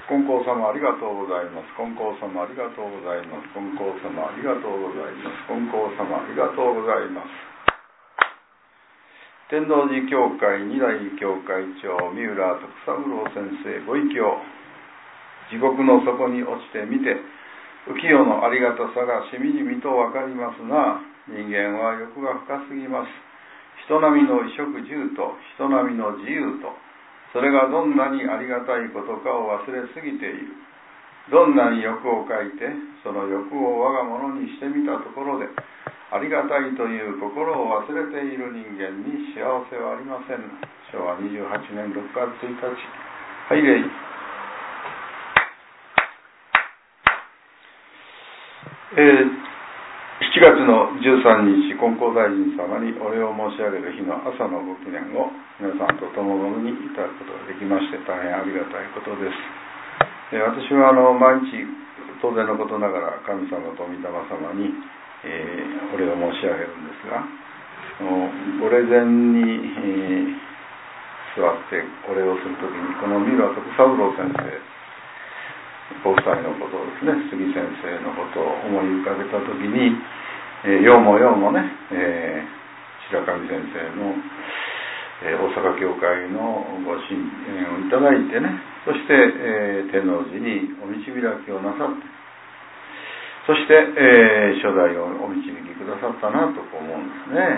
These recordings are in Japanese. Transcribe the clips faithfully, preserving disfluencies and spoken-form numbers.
金光様ありがとうございます。金光様ありがとうございます。金光様ありがとうございます。金光様ありがとうございます。天王寺教会二代教会長三浦徳三郎先生ご意教、地獄の底に落ちてみて浮世のありがたさがしみじみとわかりますが、人間は欲が深すぎます。人並みの衣食住と人並みの自由と、それがどんなにありがたいことかを忘れすぎている。どんなに欲をかいてその欲を我が物にしてみたところで、ありがたいという心を忘れている人間に幸せはありません。しょうわにじゅうはちねんろくがつついたち、はい礼。えー、しちがつのじゅうさんにち、金光大臣様にお礼を申し上げる日の朝のご記念を皆さんと共々にいただくことができまして、大変ありがたいことです。えー、私はあの毎日当然のことながら神様と御霊様に、えー、お礼を申し上げるんですが、ご霊前に、えー、座ってお礼をするときに、この三浦徳三郎先生ご夫妻のことをですね、杉先生のことを思い浮かべたときに、えー、ようもようもね、えー、白神先生の、えー、大阪教会のご神言をいただいてね、そして、えー、天王寺にお導きをなさって、そして、えー、初代をお導きくださったなと思うんですね。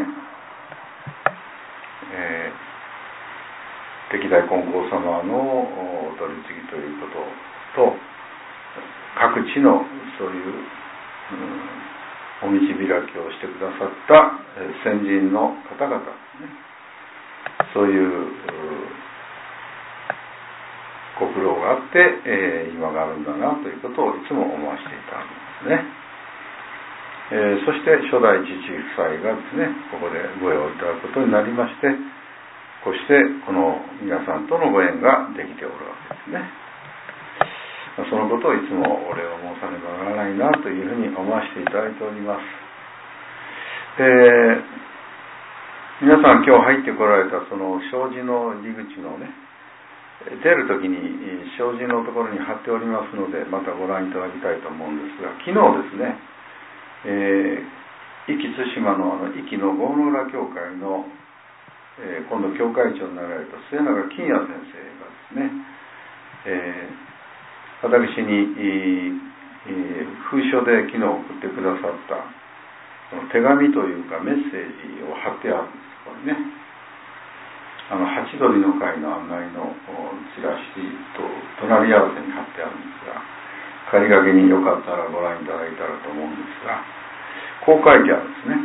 えー、歴代金光様のお取り次ぎということと、各地のそういう、うん、お導きをしてくださった、えー、先人の方々、ね、そういう、うご苦労があって、えー、今があるんだなということをいつも思わせていたんですね。えー、そして初代父夫妻がですね、ここでご縁をいただくことになりまして、こうしてこの皆さんとのご縁ができておるわけですね。そのことをいつもお礼を申さねばならないなというふうに思わせていただいております。えー、皆さん今日入ってこられたその障子の入り口のね、出るときに障子のところに貼っておりますので、またご覧いただきたいと思うんですが、昨日ですね、えー、壱岐対馬のあの壱岐の郷野浦教会の、えー、今度教会長になられた末永金也先生がですね、えー私に、えー、封書で昨日送ってくださったこの手紙というかメッセージを貼ってあるんです。これね、あのハチドリの会の案内のチラシと隣り合わせに貼ってあるんですが、仮掛けによかったらご覧いただいたらと思うんですが、こう書いてあるんですね。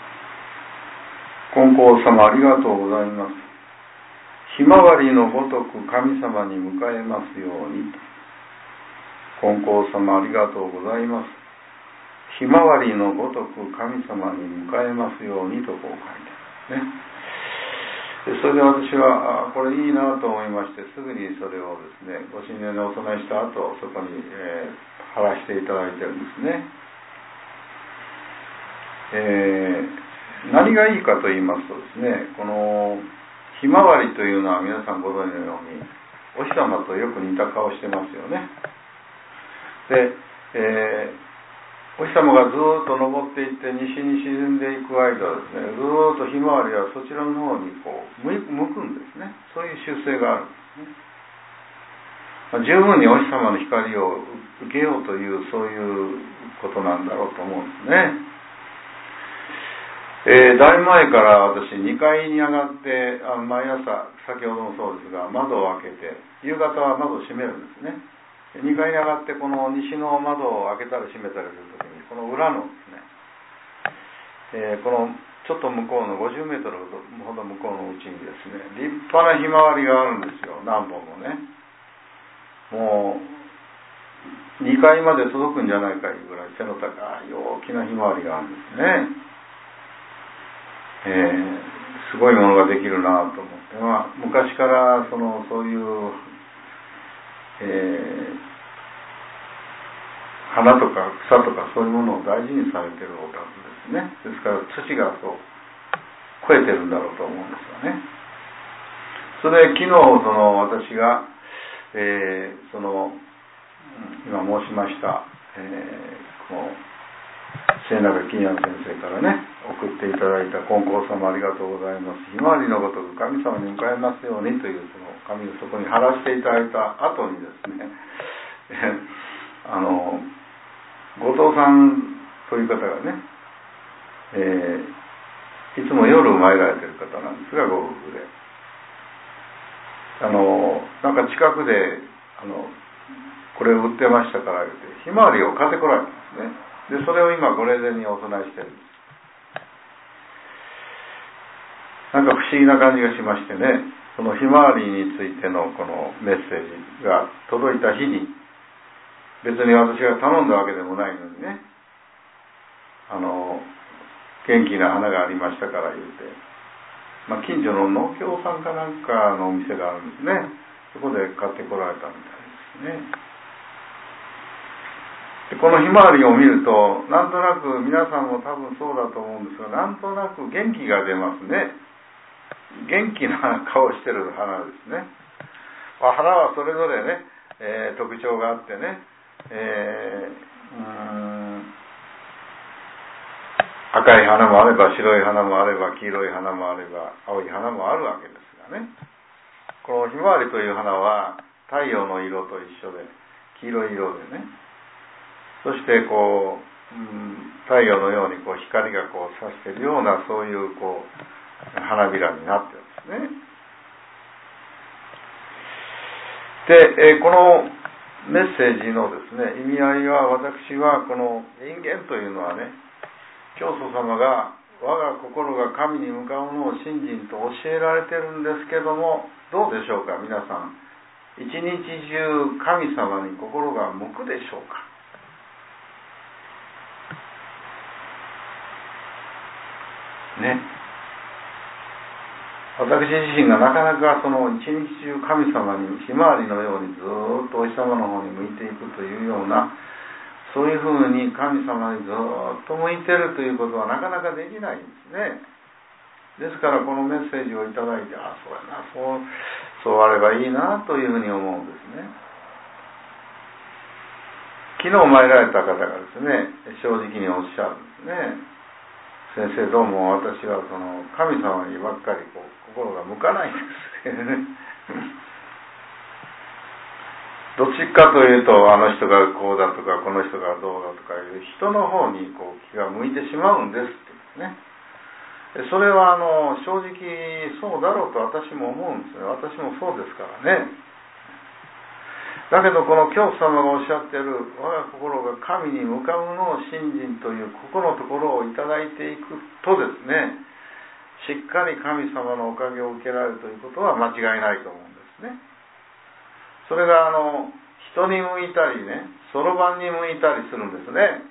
金光様ありがとうございます。ひまわりのごとく神様に迎えますようにと。金光様ありがとうございます。ひまわりのごとく神様に迎えますようにとこう書いてあるんですね。でそれで私はこれいいなと思いまして、すぐにそれをですね、ご神前にお供えした後、そこに、えー、貼らせていただいてるんですね。えー、何がいいかと言いますとですね、このひまわりというのは皆さんご存知のようにお日様とよく似た顔してますよね。で、えー、お日様がずっと昇っていって西に沈んでいく間ですね、ずっとひまわりはそちらの方にこう向くんですね。そういう習性があるんですね。まあ、十分にお日様の光を受けようというそういうことなんだろうと思うんですね。えー、だいぶ前から私にかいに上がってあ毎朝先ほどもそうですが窓を開けて、夕方は窓を閉めるんですね。にかいに上がってこの西の窓を開けたり閉めたりするときに、この裏のですね、えー、このちょっと向こうのごじゅうメートルほど向こうのうちにですね、立派なひまわりがあるんですよ。何本もね、もうにかいまで届くんじゃないかいうぐらい背の高い大きなひまわりがあるんですね。えー、すごいものができるなと思って、まあ、昔からそのそういうえー、花とか草とかそういうものを大事にされているお宅ですね。ですから土がそう超えてるんだろうと思うんですよね。それで昨日その私が、えー、その今申しました、えー、この末永金也先生からね送っていただいた金光様ありがとうございます。ひまわりのごとく神様に向かいますようにというその紙をそこに貼らせていただいた後にですねあの後藤さんという方がね、えー、いつも夜参られている方なんですが、ご夫婦であのなんか近くであのこれを売ってましたから言ってひまわりを買ってこられたんですね。でそれを今ご霊前にお供えしてるんです。なんか不思議な感じがしましてね、そのひまわりについてのこのメッセージが届いた日に、別に私が頼んだわけでもないのにね、あの元気な花がありましたから言うて、まあ、近所の農協さんかなんかのお店があるんですね。そこで買ってこられたみたいですね。でこのひまわりを見ると、なんとなく皆さんも多分そうだと思うんですが、なんとなく元気が出ますね。元気な顔してる花ですね。まあ、花はそれぞれね、えー、特徴があってね、えー、うーん赤い花もあれば白い花もあれば黄色い花もあれば青い花もあるわけですがね、このひまわりという花は太陽の色と一緒で黄色い色でね、そしてこう、うん、太陽のようにこう光がこう差しているようなそういうこう花びらになってるんですね。で、えー、このメッセージのですね意味合いは、私はこの人間というのはね、教祖様が我が心が神に向かうのを信心と教えられてるんですけども、どうでしょうか皆さん、一日中神様に心が向くでしょうか。ね、私自身がなかなかその一日中神様にひまわりのようにずっとお日様の方に向いていくというような、そういうふうに神様にずっと向いてるということはなかなかできないんですね。ですからこのメッセージをいただいて、ああそうやな、そうそうあればいいなというふうに思うんですね。昨日参られた方がですね、正直におっしゃるんですね。先生どうも私はその神様にばっかりこう心が向かないんですねどっちかというとあの人がこうだとかこの人がどうだとかいう人の方にこう気が向いてしまうんですってね。それはあの正直そうだろうと私も思うんですね。私もそうですからね。だけどこの教祖様がおっしゃっている我が心が神に向かうのを信心というここのところをいただいていくとですね、しっかり神様のおかげを受けられるということは間違いないと思うんですね。それがあの人に向いたりね、そろばんに向いたりするんですね。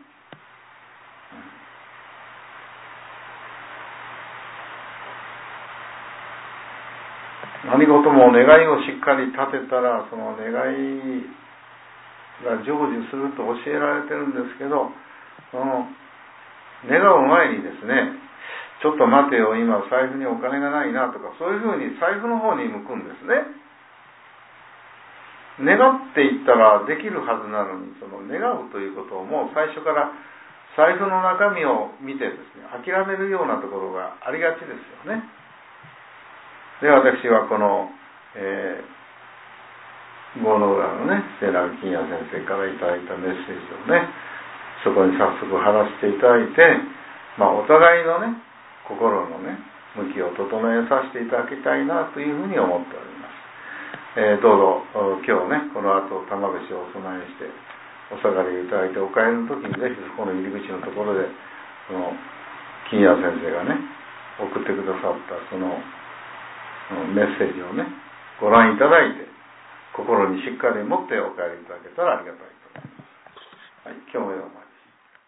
何事も願いをしっかり立てたらその願いが成就すると教えられてるんですけど、その願う前にですね、ちょっと待てよ今財布にお金がないなとか、そういうふうに財布の方に向くんですね。願っていったらできるはずなのに、その願うということをもう最初から財布の中身を見てですね諦めるようなところがありがちですよね。で私はこの、えー、郷の浦のね末永金也先生からいただいたメッセージをね、そこに早速貼らせていただいて、まあ、お互いのね心のね向きを整えさせていただきたいなというふうに思っております。えー、どうぞ今日ねこの後玉串をお供えしてお下がりいただいてお帰りの時にぜひそこの入り口のところでその金也先生がね送ってくださったそのメッセージをねご覧いただいて心にしっかり持ってお帰りいただけたらありがたいと思います。はい、今日もよう